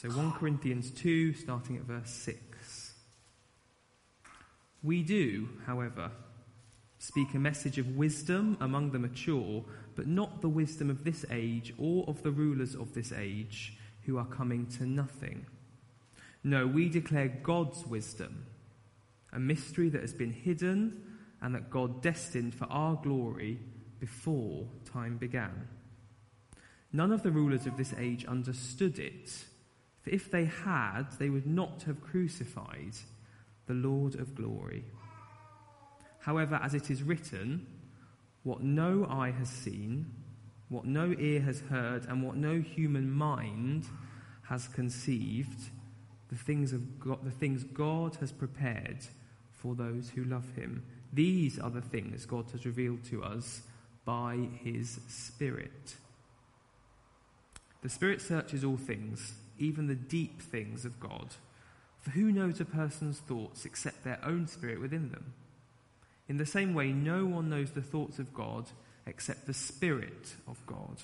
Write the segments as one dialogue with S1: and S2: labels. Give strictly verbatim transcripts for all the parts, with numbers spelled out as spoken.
S1: So First Corinthians two, starting at verse six. We do, however, speak a message of wisdom among the mature, but not the wisdom of this age or of the rulers of this age, who are coming to nothing. No, we declare God's wisdom, a mystery that has been hidden and that God destined for our glory before time began. None of the rulers of this age understood it, for if they had, they would not have crucified the Lord of glory. However, as it is written, what no eye has seen, what no ear has heard, and what no human mind has conceived, the things of God, the things God has prepared for those who love him. These are the things God has revealed to us by his Spirit. The Spirit searches all things, even the deep things of God. For who knows a person's thoughts except their own spirit within them? In the same way, no one knows the thoughts of God except the Spirit of God.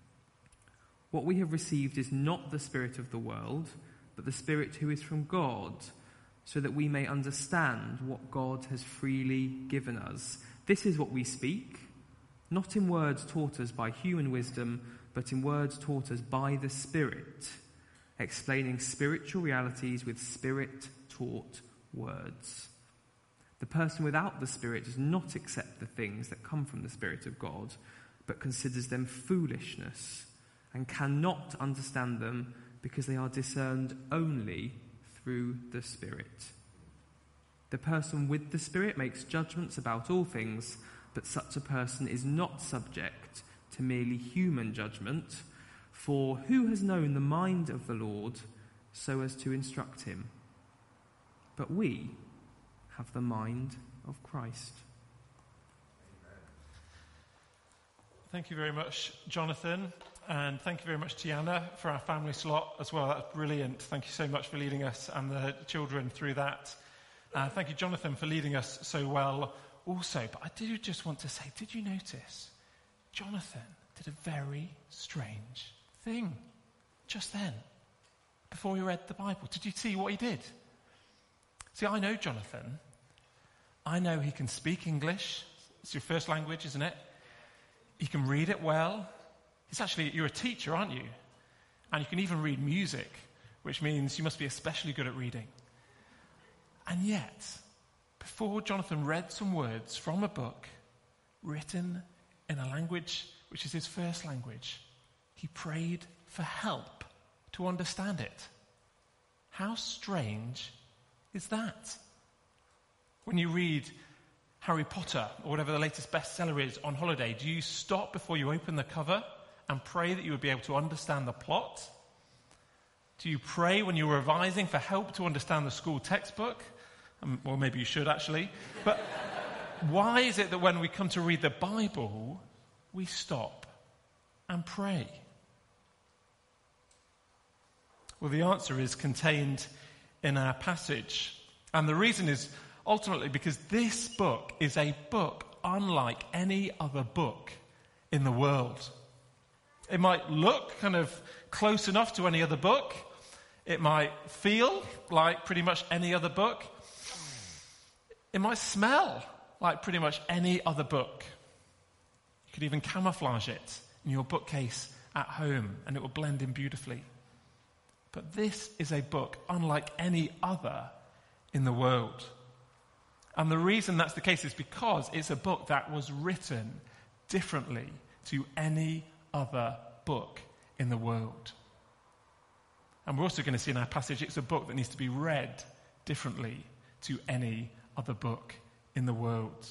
S1: What we have received is not the spirit of the world, but the Spirit who is from God, so that we may understand what God has freely given us. This is what we speak, not in words taught us by human wisdom, but in words taught us by the Spirit, explaining spiritual realities with Spirit-taught words. The person without the Spirit does not accept the things that come from the Spirit of God, but considers them foolishness and cannot understand them because they are discerned only through the Spirit. The person with the Spirit makes judgments about all things, but such a person is not subject to merely human judgment, for who has known the mind of the Lord so as to instruct him? But we have the mind of Christ.
S2: Thank you very much, Jonathan, and thank you very much, Tiana, for our family slot as well. That's brilliant. Thank you so much for leading us and the children through that. Uh, thank you, Jonathan, for leading us so well also. But I do just want to say, did you notice Jonathan did a very strange thing just then, before he read the Bible? Did you see what he did? See, I know Jonathan. I know he can speak English. It's your first language, isn't it? He can read it well. It's actually, you're a teacher, aren't you? And you can even read music, which means you must be especially good at reading. And yet, before Jonathan read some words from a book written in a language which is his first language, he prayed for help to understand it. How strange is that? When you read Harry Potter or whatever the latest bestseller is on holiday, do you stop before you open the cover and pray that you would be able to understand the plot? Do you pray when you're revising for help to understand the school textbook? Um, well, maybe you should actually. But why is it that when we come to read the Bible, we stop and pray? Well, the answer is contained in our passage. And the reason is ultimately because this book is a book unlike any other book in the world. It might look kind of close enough to any other book. It might feel like pretty much any other book. It might smell like pretty much any other book. You could even camouflage it in your bookcase at home and it will blend in beautifully. But this is a book unlike any other in the world. And the reason that's the case is because it's a book that was written differently to any other book in the world. And we're also going to see in our passage, it's a book that needs to be read differently to any other book in the world.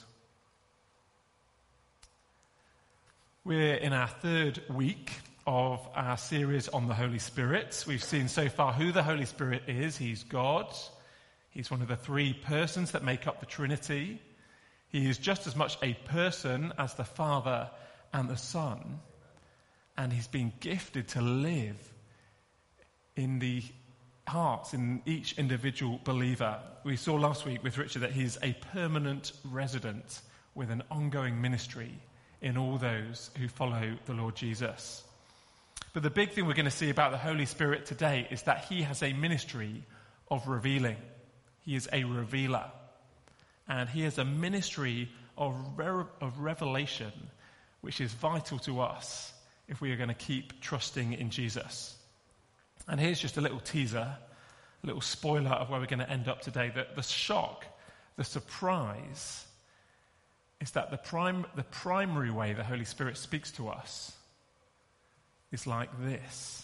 S2: We're in our third week of our series on the Holy Spirit. We've seen so far who the Holy Spirit is. He's God. He's one of the three persons that make up the Trinity. He is just as much a person as the Father and the Son. And he's been gifted to live in the hearts, in each individual believer. We saw last week with Richard that he's a permanent resident with an ongoing ministry in all those who follow the Lord Jesus. But the big thing we're going to see about the Holy Spirit today is that he has a ministry of revealing. He is a revealer. And he has a ministry of, re- of revelation, which is vital to us if we are going to keep trusting in Jesus. And here's just a little teaser, a little spoiler of where we're going to end up today. That the shock, the surprise, is that the prim- the primary way the Holy Spirit speaks to us is like this.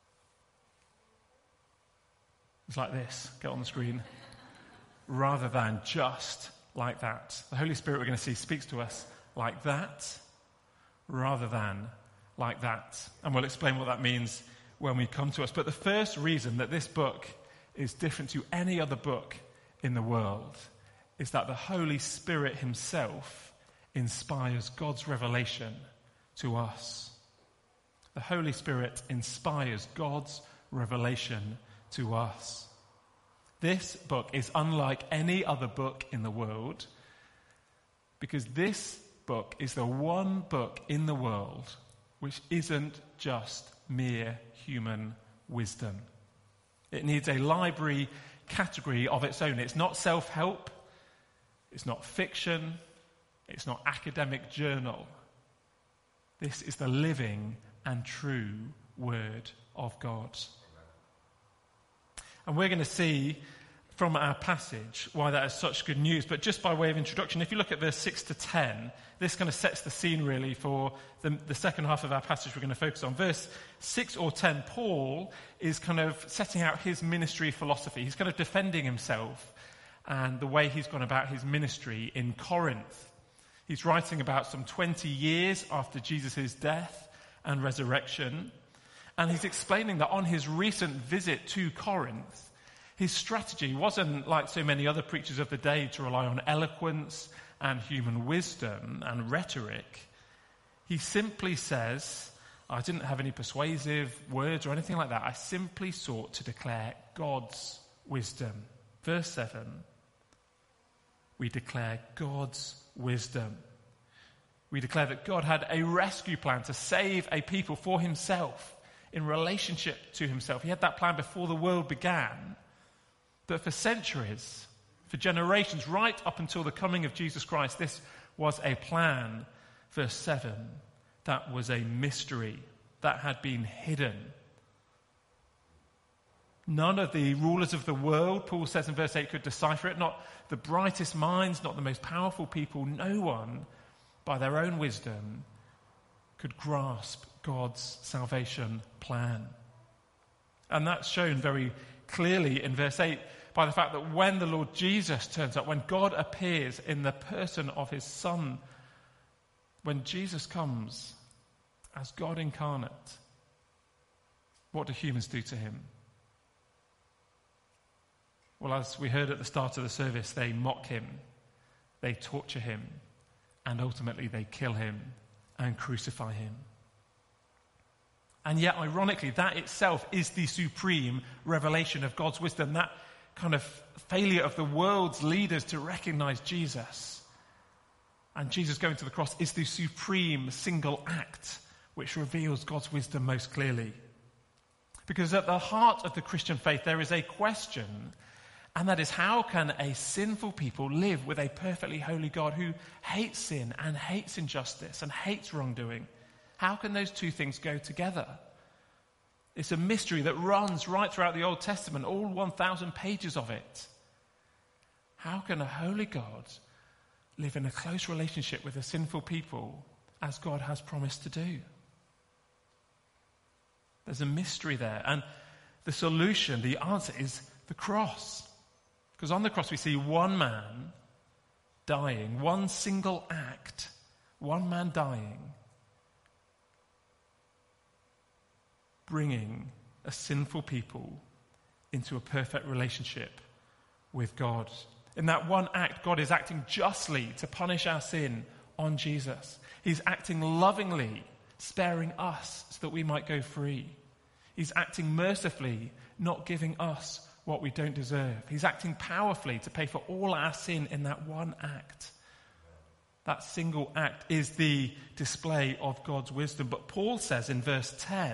S2: It's like this. Get on the screen. Rather than just like that. The Holy Spirit, we're going to see, speaks to us like that, rather than like that. And we'll explain what that means when we come to us. But the first reason that this book is different to any other book in the world is that the Holy Spirit himself inspires God's revelation to us. The Holy Spirit inspires God's revelation to us. This book is unlike any other book in the world because this book is the one book in the world which isn't just mere human wisdom. It needs a library category of its own. It's not self-help. It's not fiction. It's not academic journal. This is the living and true Word of God. And we're going to see from our passage why that is such good news. But just by way of introduction, if you look at verse six to ten, this kind of sets the scene really for the, the second half of our passage we're going to focus on. Verse six or ten, Paul is kind of setting out his ministry philosophy. He's kind of defending himself and the way he's gone about his ministry in Corinth. He's writing about some twenty years after Jesus' death and resurrection. And he's explaining that on his recent visit to Corinth, his strategy wasn't like so many other preachers of the day to rely on eloquence and human wisdom and rhetoric. He simply says, I didn't have any persuasive words or anything like that. I simply sought to declare God's wisdom. Verse seven, we declare God's wisdom. We declare that God had a rescue plan to save a people for himself in relationship to himself. He had that plan before the world began. But for centuries, for generations, right up until the coming of Jesus Christ, this was a plan, verse seven, that was a mystery that had been hidden. None of the rulers of the world, Paul says in verse eight, could decipher it. Not the brightest minds, not the most powerful people. No one, by their own wisdom, could grasp God's salvation plan. And that's shown very clearly in verse eight by the fact that when the Lord Jesus turns up, when God appears in the person of his Son, when Jesus comes as God incarnate, what do humans do to him? Well, as we heard at the start of the service, they mock him, they torture him, and ultimately they kill him and crucify him. And yet, ironically, that itself is the supreme revelation of God's wisdom, that kind of failure of the world's leaders to recognize Jesus. And Jesus going to the cross is the supreme single act which reveals God's wisdom most clearly. Because at the heart of the Christian faith, there is a question, and that is, how can a sinful people live with a perfectly holy God who hates sin and hates injustice and hates wrongdoing? How can those two things go together? It's a mystery that runs right throughout the Old Testament, all one thousand pages of it. How can a holy God live in a close relationship with a sinful people as God has promised to do? There's a mystery there. And the solution, the answer is the cross. Because on the cross we see one man dying, one single act, one man dying, bringing a sinful people into a perfect relationship with God. In that one act, God is acting justly to punish our sin on Jesus. He's acting lovingly, sparing us so that we might go free. He's acting mercifully, not giving us what we don't deserve. He's acting powerfully to pay for all our sin in that one act. That single act is the display of God's wisdom. But Paul says in verse ten,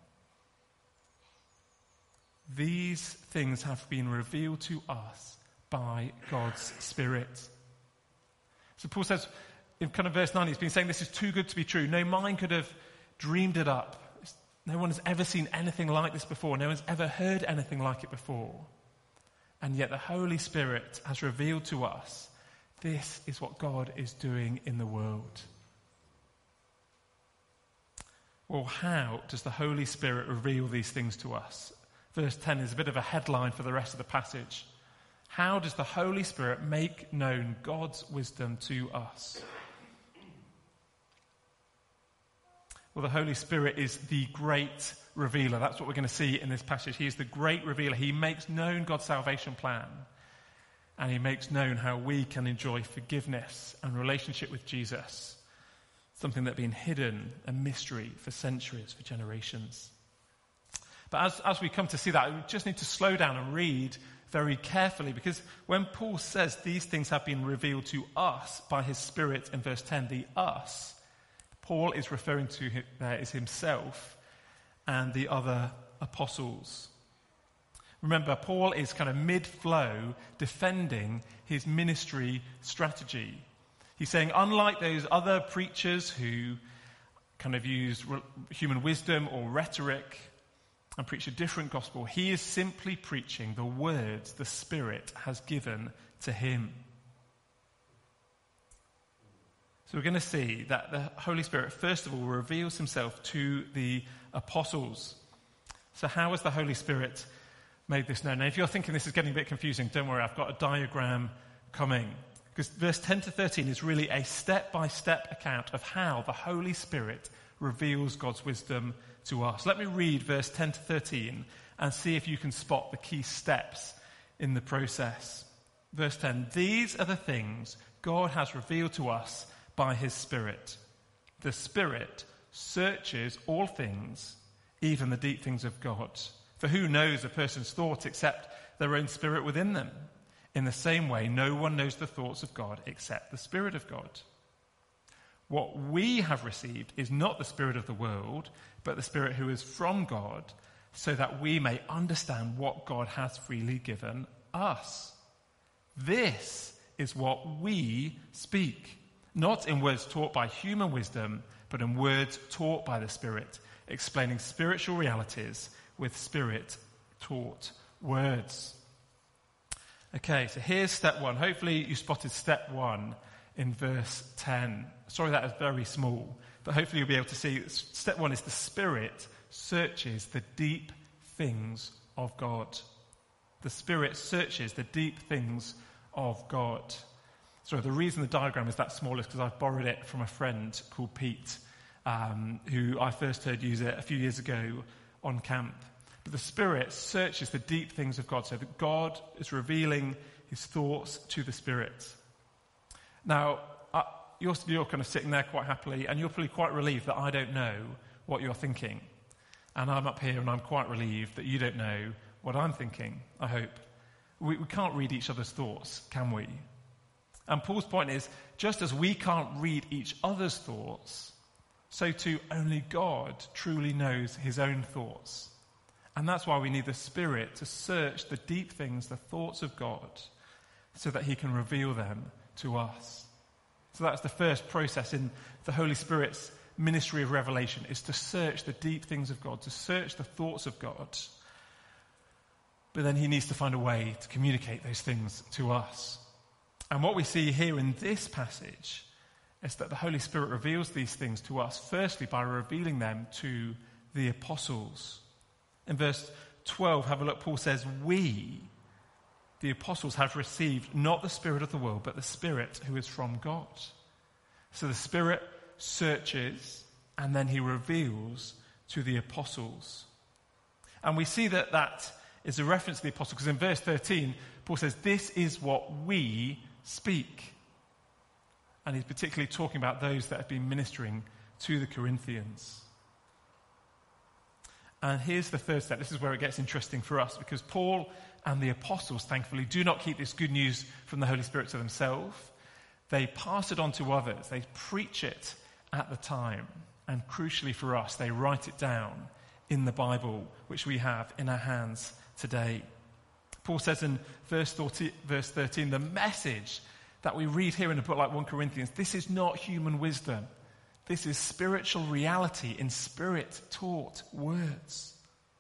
S2: these things have been revealed to us by God's Spirit. So Paul says, in kind of verse nine, he's been saying this is too good to be true. No mind could have dreamed it up. No one has ever seen anything like this before. No one's ever heard anything like it before. And yet the Holy Spirit has revealed to us this is what God is doing in the world. Well, how does the Holy Spirit reveal these things to us? Verse ten is a bit of a headline for the rest of the passage. How does the Holy Spirit make known God's wisdom to us? Well, the Holy Spirit is the great revealer. That's what we're going to see in this passage. He is the great revealer. He makes known God's salvation plan. And he makes known how we can enjoy forgiveness and relationship with Jesus. Something that had been hidden, a mystery for centuries, for generations. But as, as we come to see that, we just need to slow down and read very carefully, because when Paul says these things have been revealed to us by his Spirit in verse ten, the us, Paul is referring to there is himself and the other apostles. Remember, Paul is kind of mid-flow defending his ministry strategy. He's saying, unlike those other preachers who kind of use re- human wisdom or rhetoric and preach a different gospel, he is simply preaching the words the Spirit has given to him. So we're going to see that the Holy Spirit, first of all, reveals himself to the apostles. So how has the Holy Spirit made this known? Now, if you're thinking this is getting a bit confusing, don't worry, I've got a diagram coming. Because verse ten to thirteen is really a step-by-step account of how the Holy Spirit reveals God's wisdom to us. Let me read verse ten to thirteen and see if you can spot the key steps in the process. Verse ten, these are the things God has revealed to us by his Spirit. The Spirit searches all things, even the deep things of God. For who knows a person's thoughts except their own spirit within them? In the same way, no one knows the thoughts of God except the Spirit of God. What we have received is not the spirit of the world, but the Spirit who is from God, so that we may understand what God has freely given us. This is what we speak, not in words taught by human wisdom, but in words taught by the Spirit, explaining spiritual realities with Spirit-taught words. Okay, so here's step one. Hopefully you spotted step one in verse ten. Sorry that is very small, but hopefully you'll be able to see that step one is the Spirit searches the deep things of God. The Spirit searches the deep things of God. So the reason the diagram is that small is because I've borrowed it from a friend called Pete, um, who I first heard use it a few years ago on camp. But the Spirit searches the deep things of God, so that God is revealing his thoughts to the Spirit. Now, uh, you're, you're kind of sitting there quite happily, and you're probably quite relieved that I don't know what you're thinking. And I'm up here and I'm quite relieved that you don't know what I'm thinking, I hope. We, we can't read each other's thoughts, can we? And Paul's point is, just as we can't read each other's thoughts, so too only God truly knows his own thoughts. And that's why we need the Spirit to search the deep things, the thoughts of God, so that he can reveal them to us. So that's the first process in the Holy Spirit's ministry of revelation, is to search the deep things of God, to search the thoughts of God. But then he needs to find a way to communicate those things to us. And what we see here in this passage is that the Holy Spirit reveals these things to us, firstly by revealing them to the apostles. In verse twelve, have a look, Paul says, we, the apostles, have received not the spirit of the world, but the Spirit who is from God. So the Spirit searches, and then he reveals to the apostles. And we see that that is a reference to the apostles, because in verse thirteen, Paul says, this is what we speak. And he's particularly talking about those that have been ministering to the Corinthians. And here's the third step. This is where it gets interesting for us, because Paul and the apostles, thankfully, do not keep this good news from the Holy Spirit to themselves. They pass it on to others. They preach it at the time. And crucially for us, they write it down in the Bible, which we have in our hands today. Paul says in verse thirteen, the message that we read here in a book like First Corinthians, this is not human wisdom. This is spiritual reality in Spirit-taught words.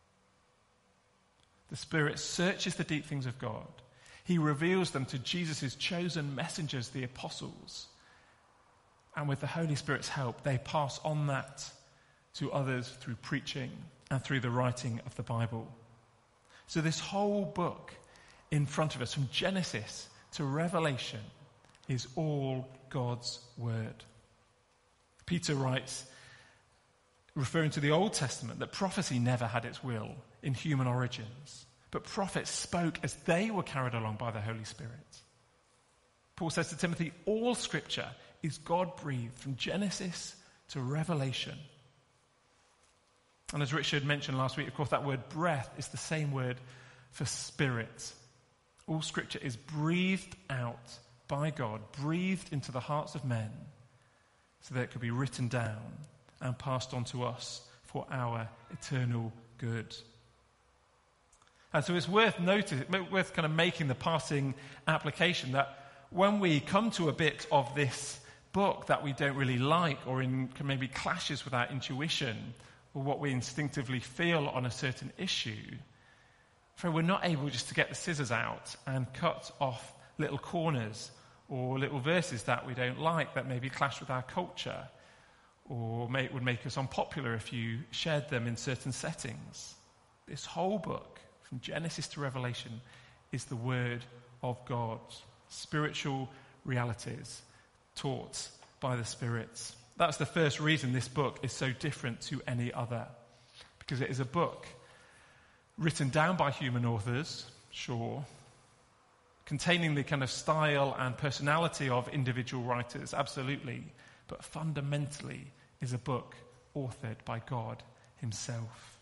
S2: The Spirit searches the deep things of God. He reveals them to Jesus' chosen messengers, the apostles. And with the Holy Spirit's help, they pass on that to others through preaching and through the writing of the Bible. So this whole book in front of us, from Genesis to Revelation, is all God's word. Peter writes, referring to the Old Testament, that prophecy never had its will in human origins, but prophets spoke as they were carried along by the Holy Spirit. Paul says to Timothy, all Scripture is God-breathed from Genesis to Revelation. And as Richard mentioned last week, of course, that word breath is the same word for spirit. All Scripture is breathed out by God, breathed into the hearts of men, so that it could be written down and passed on to us for our eternal good. And so it's worth noticing, worth kind of making the passing application that when we come to a bit of this book that we don't really like, or in maybe clashes with our intuition or what we instinctively feel on a certain issue, for we're not able just to get the scissors out and cut off little corners or little verses that we don't like that maybe clash with our culture or may, would make us unpopular if you shared them in certain settings. This whole book, from Genesis to Revelation, is the Word of God. Spiritual realities taught by the Spirit. That's the first reason this book is so different to any other. Because it is a book written down by human authors, sure, containing the kind of style and personality of individual writers, absolutely, but fundamentally is a book authored by God himself.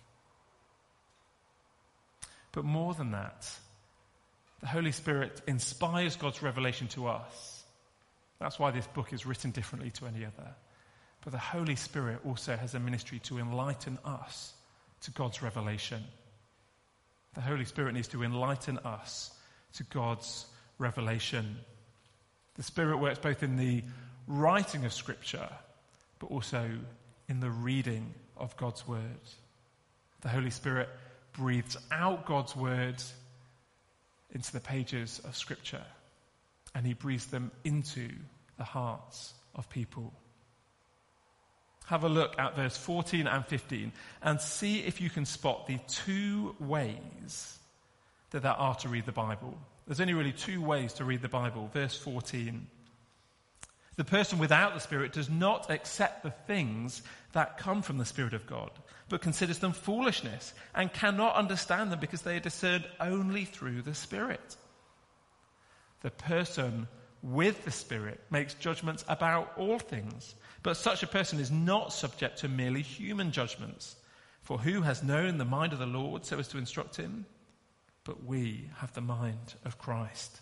S2: But more than that, the Holy Spirit inspires God's revelation to us. That's why this book is written differently to any other. But the Holy Spirit also has a ministry to enlighten us to God's revelation. The Holy Spirit needs to enlighten us to God's revelation. The Spirit works both in the writing of Scripture, but also in the reading of God's Word. The Holy Spirit breathes out God's Word into the pages of Scripture, and he breathes them into the hearts of people. Have a look at verse fourteen and fifteen and see if you can spot the two ways that there are to read the Bible. There's only really two ways to read the Bible. Verse fourteen. The person without the Spirit does not accept the things that come from the Spirit of God, but considers them foolishness and cannot understand them because they are discerned only through the Spirit. The person with the Spirit makes judgments about all things, but such a person is not subject to merely human judgments. For who has known the mind of the Lord so as to instruct him? But we have the mind of Christ.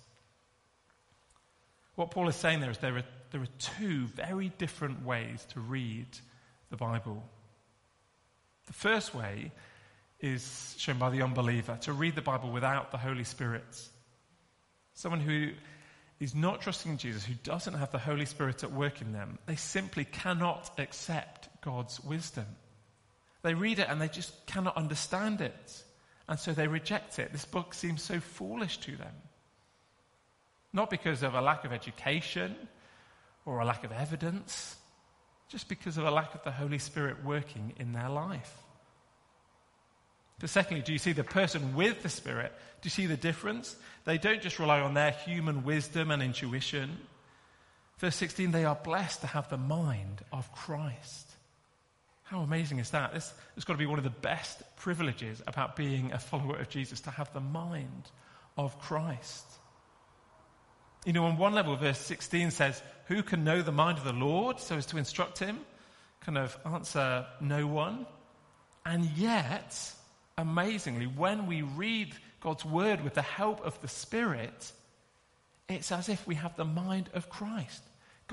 S2: What Paul is saying there is there are, there are two very different ways to read the Bible. The first way is shown by the unbeliever, to read the Bible without the Holy Spirit. Someone who is not trusting in Jesus, who doesn't have the Holy Spirit at work in them, they simply cannot accept God's wisdom. They read it and they just cannot understand it. And so they reject it. This book seems so foolish to them. Not because of a lack of education or a lack of evidence, just because of a lack of the Holy Spirit working in their life. But secondly, do you see the person with the Spirit? Do you see the difference? They don't just rely on their human wisdom and intuition. Verse sixteen, they are blessed to have the mind of Christ. How amazing is that? This has got to be one of the best privileges about being a follower of Jesus, to have the mind of Christ. You know, on one level, verse sixteen says, who can know the mind of the Lord so as to instruct him? Kind of answer, no one. And yet, amazingly, when we read God's word with the help of the Spirit, it's as if we have the mind of Christ.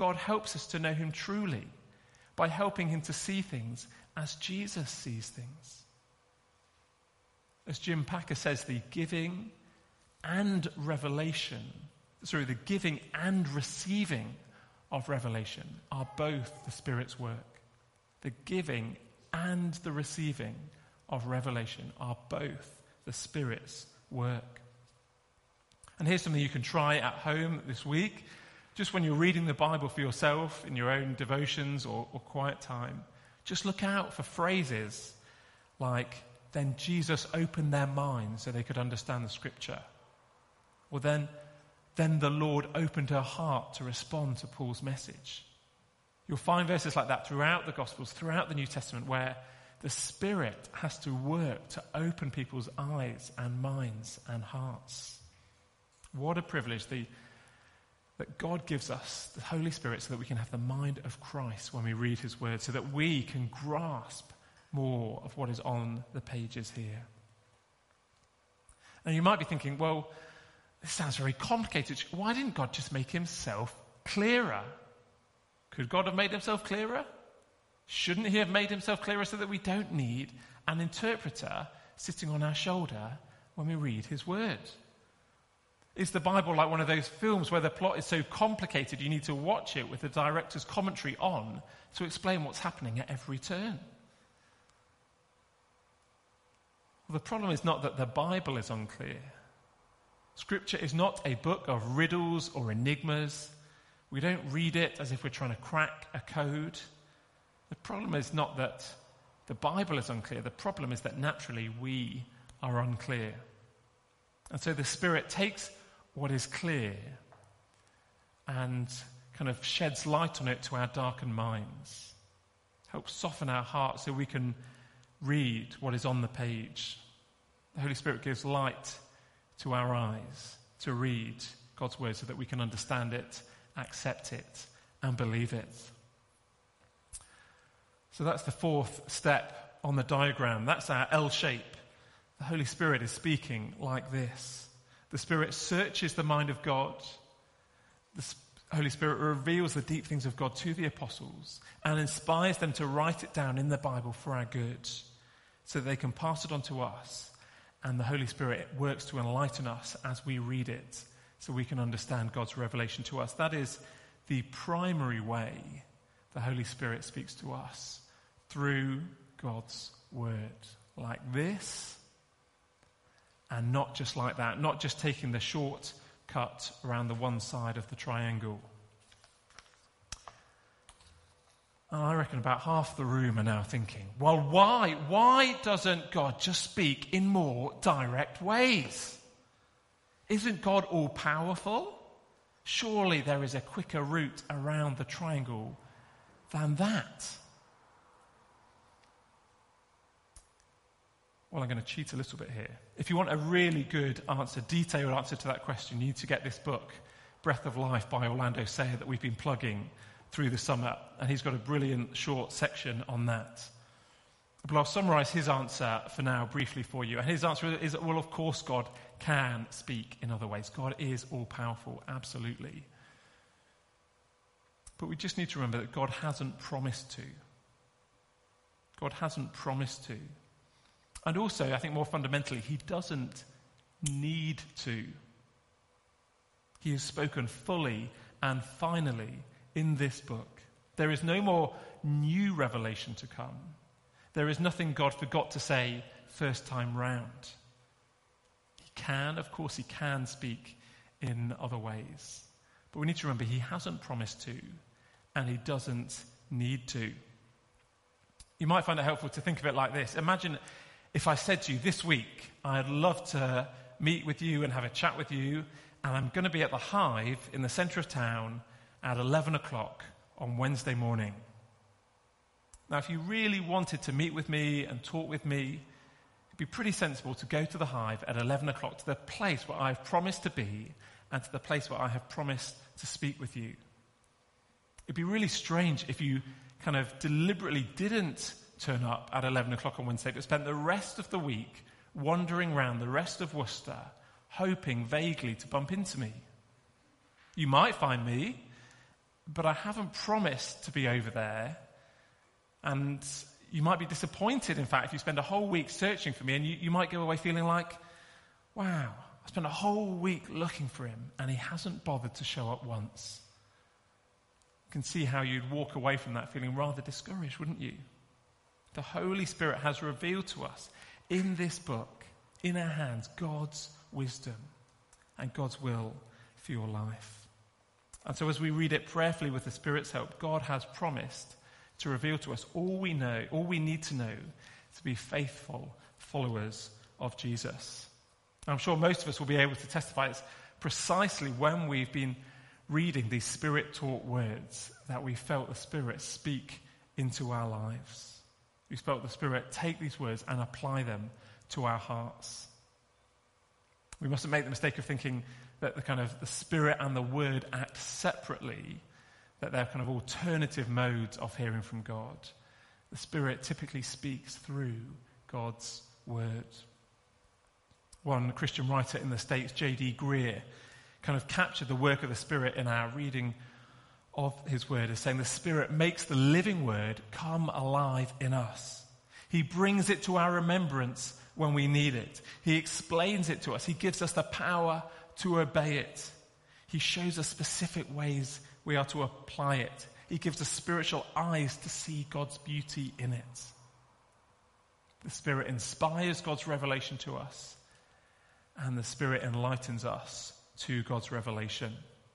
S2: God helps us to know him truly by helping him to see things as Jesus sees things. As Jim Packer says, the giving and revelation, sorry, the giving and receiving of revelation are both the Spirit's work. The giving and the receiving of revelation are both the Spirit's work. And here's something you can try at home this week. Just when you're reading the Bible for yourself in your own devotions or, or quiet time, just look out for phrases like, then Jesus opened their minds so they could understand the scripture. Or then, then the Lord opened her heart to respond to Paul's message. You'll find verses like that throughout the Gospels, throughout the New Testament, where the Spirit has to work to open people's eyes and minds and hearts. What a privilege the, that God gives us the Holy Spirit so that we can have the mind of Christ when we read his word, so that we can grasp more of what is on the pages here. And you might be thinking, well, this sounds very complicated. Why didn't God just make himself clearer? Could God have made himself clearer? Shouldn't he have made himself clearer so that we don't need an interpreter sitting on our shoulder when we read his word? Is the Bible like one of those films where the plot is so complicated you need to watch it with the director's commentary on to explain what's happening at every turn? Well, the problem is not that the Bible is unclear. Scripture is not a book of riddles or enigmas. We don't read it as if we're trying to crack a code. The problem is not that the Bible is unclear. The problem is that naturally we are unclear. And so the Spirit takes what is clear and kind of sheds light on it to our darkened minds, helps soften our hearts so we can read what is on the page. The Holy Spirit gives light to our eyes to read God's word so that we can understand it, accept it, and believe it. So that's the fourth step on the diagram. That's our L shape. The Holy Spirit is speaking like this. The Spirit searches the mind of God. The Holy Spirit reveals the deep things of God to the apostles and inspires them to write it down in the Bible for our good so that they can pass it on to us. And the Holy Spirit works to enlighten us as we read it so we can understand God's revelation to us. That is the primary way the Holy Spirit speaks to us, through God's word. Like this, and not just like that, not just taking the short cut around the one side of the triangle. And I reckon about half the room are now thinking, well, why? Why doesn't God just speak in more direct ways? Isn't God all-powerful? Surely there is a quicker route around the triangle than that. Well, I'm going to cheat a little bit here. If you want a really good answer, detailed answer to that question, you need to get this book, Breath of Life by Orlando Sayre, that we've been plugging through the summer. And he's got a brilliant short section on that. But I'll summarize his answer for now briefly for you. And his answer is, well, of course God can speak in other ways. God is all-powerful, absolutely. But we just need to remember that God hasn't promised to. God hasn't promised to. And also, I think more fundamentally, he doesn't need to. He has spoken fully and finally in this book. There is no more new revelation to come. There is nothing God forgot to say first time round. He can, of course, he can speak in other ways. But we need to remember he hasn't promised to, and he doesn't need to. You might find it helpful to think of it like this. Imagine if I said to you this week, I'd love to meet with you and have a chat with you, and I'm going to be at the Hive in the centre of town at eleven o'clock on Wednesday morning. Now, if you really wanted to meet with me and talk with me, it'd be pretty sensible to go to the Hive at eleven o'clock, to the place where I've promised to be and to the place where I have promised to speak with you. It'd be really strange if you kind of deliberately didn't turn up at eleven o'clock on Wednesday, but spent the rest of the week wandering around the rest of Worcester, hoping vaguely to bump into me. You might find me but I haven't promised to be over there. And you might be disappointed, in fact, if you spend a whole week searching for me, and you, you might go away feeling like, wow, I spent a whole week looking for him, and he hasn't bothered to show up once. You can see how you'd walk away from that feeling rather discouraged, wouldn't you? The Holy Spirit has revealed to us in this book, in our hands, God's wisdom and God's will for your life. And so as we read it prayerfully with the Spirit's help, God has promised to reveal to us all we know, all we need to know to be faithful followers of Jesus. I'm sure most of us will be able to testify it's precisely when we've been reading these Spirit-taught words that we felt the Spirit speak into our lives. We felt the Spirit take these words and apply them to our hearts. We mustn't make the mistake of thinking that the kind of the Spirit and the Word act separately, that they're kind of alternative modes of hearing from God. The Spirit typically speaks through God's Word. One Christian writer in the States, J D Greer, kind of captured the work of the Spirit in our reading of his Word as saying the Spirit makes the living Word come alive in us. He brings it to our remembrance when we need it. He explains it to us. He gives us the power to obey it. He shows us specific ways we are to apply it. He gives us spiritual eyes to see God's beauty in it. The Spirit inspires God's revelation to us, and the Spirit enlightens us to God's revelation.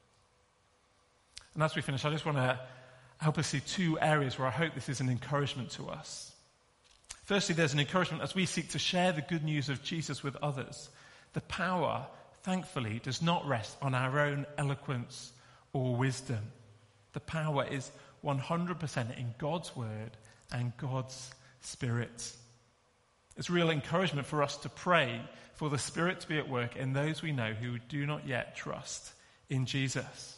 S2: And as we finish, I just want to help us see two areas where I hope this is an encouragement to us. Firstly, there's an encouragement as we seek to share the good news of Jesus with others. The power, thankfully, does not rest on our own eloquence or wisdom. The power is one hundred percent in God's Word and God's Spirit. It's real encouragement for us to pray for the Spirit to be at work in those we know who do not yet trust in Jesus.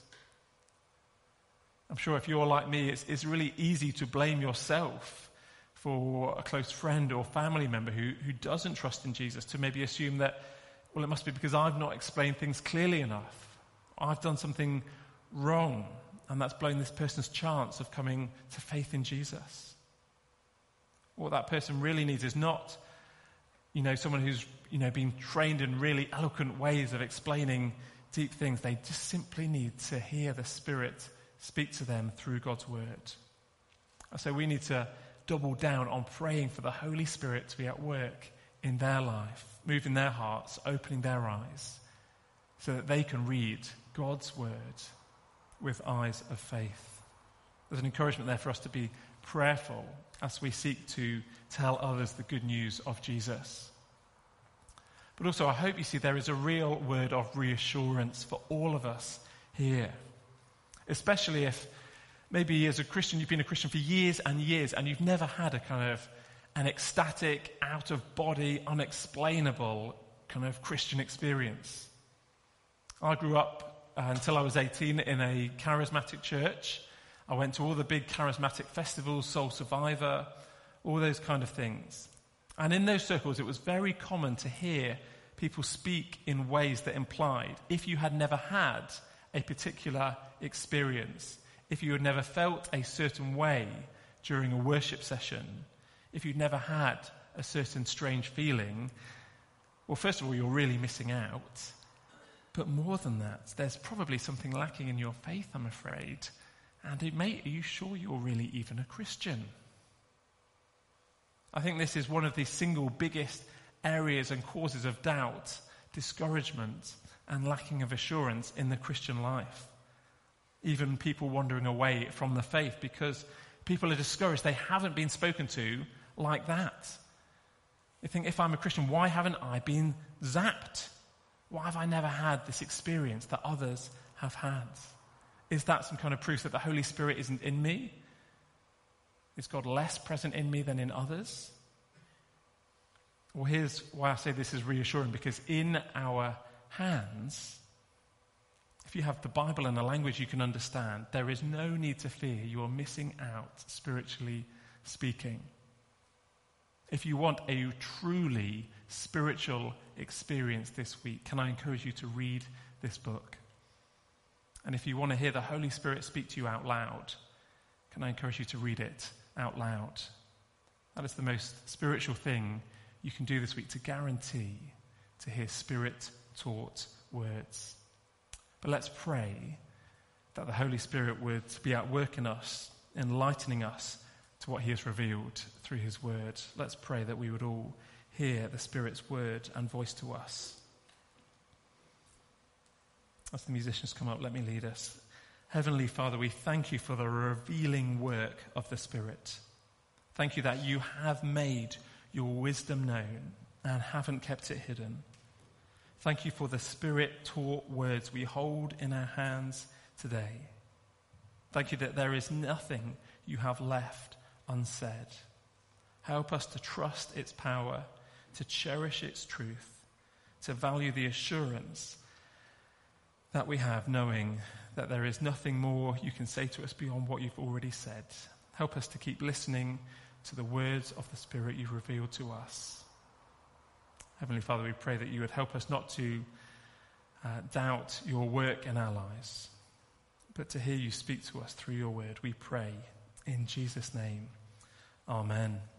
S2: I'm sure if you're like me, it's, it's really easy to blame yourself for a close friend or family member who, who doesn't trust in Jesus, to maybe assume that, well, it must be because I've not explained things clearly enough. I've done something wrong, and that's blown this person's chance of coming to faith in Jesus. What that person really needs is not, you know, someone who's, you know, been trained in really eloquent ways of explaining deep things. They just simply need to hear the Spirit speak to them through God's Word. So we need to double down on praying for the Holy Spirit to be at work in their life, moving their hearts, opening their eyes, so that they can read God's Word with eyes of faith. There's an encouragement there for us to be prayerful as we seek to tell others the good news of Jesus. But also, I hope you see there is a real word of reassurance for all of us here. Especially if maybe as a Christian, you've been a Christian for years and years and you've never had a kind of an ecstatic, out-of-body, unexplainable kind of Christian experience. I grew up uh, until I was eighteen in a charismatic church. I went to all the big charismatic festivals, Soul Survivor, all those kind of things. And in those circles, it was very common to hear people speak in ways that implied, if you had never had a particular experience, if you had never felt a certain way during a worship session, if you'd never had a certain strange feeling, well, first of all, you're really missing out. But more than that, there's probably something lacking in your faith, I'm afraid. And it may, are you sure you're really even a Christian? I think this is one of the single biggest areas and causes of doubt, discouragement, and lacking of assurance in the Christian life. Even people wandering away from the faith because people are discouraged. They haven't been spoken to like that. They think, if I'm a Christian, why haven't I been zapped? Why have I never had this experience that others have had? Is that some kind of proof that the Holy Spirit isn't in me? Is God less present in me than in others? Well, here's why I say this is reassuring, because in our hands, if you have the Bible in a language you can understand, there is no need to fear you are missing out, spiritually speaking. If you want a truly spiritual experience this week, can I encourage you to read this book? And if you want to hear the Holy Spirit speak to you out loud, can I encourage you to read it out loud? That is the most spiritual thing you can do this week, to guarantee to hear Spirit-taught words. But let's pray that the Holy Spirit would be at work in us, enlightening us to what he has revealed through his word. Let's pray that we would all hear the Spirit's word and voice to us. As the musicians come up, let me lead us. Heavenly Father, we thank you for the revealing work of the Spirit. Thank you that you have made your wisdom known and haven't kept it hidden. Thank you for the Spirit-taught words we hold in our hands today. Thank you that there is nothing you have left unsaid. Help us to trust its power, to cherish its truth, to value the assurance that we have, knowing that there is nothing more you can say to us beyond what you've already said. Help us to keep listening to the words of the Spirit you've revealed to us. Heavenly Father, we pray that you would help us not to uh, doubt your work in our lives, but to hear you speak to us through your word. We pray in Jesus' name. Amen.